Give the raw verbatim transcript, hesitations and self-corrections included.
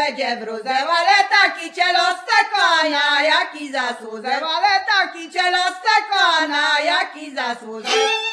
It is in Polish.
będzie wróżę, ale taki cię los sekona, jaki zasłużę, ale taki cię los sekona, jaki zasłużę.